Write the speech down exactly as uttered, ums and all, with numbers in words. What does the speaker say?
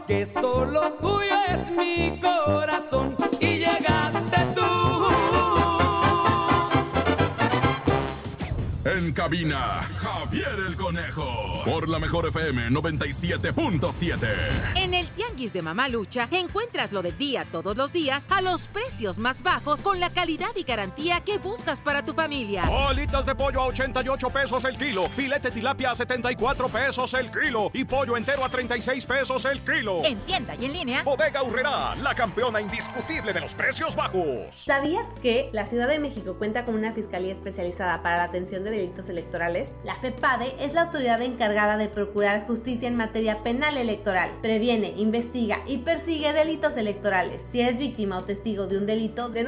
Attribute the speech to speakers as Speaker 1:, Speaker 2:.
Speaker 1: que solo tuyo es mi corazón y llegaste tú.
Speaker 2: En cabina, Javier el Conejo. Por la Mejor F M noventa y siete punto siete.
Speaker 3: En el Tianguis de Mamalucha encuentras lo del día todos los días a los precios más bajos con la calidad y garantía que buscas para tu familia.
Speaker 4: Alitas de pollo a ochenta y ocho pesos el kilo. Filete tilapia a setenta y cuatro pesos el kilo. Y pollo entero a treinta y seis pesos el kilo.
Speaker 3: En tienda y en línea.
Speaker 4: Bodega Aurrerá, la campeona indiscutible de los precios bajos.
Speaker 5: ¿Sabías que la Ciudad de México cuenta con una fiscalía especializada para la atención de delitos electorales? La FEPADE es la autoridad encargada de procurar justicia en materia penal electoral. Previene, investiga y persigue delitos electorales. Si eres víctima o testigo de un delito, denuncia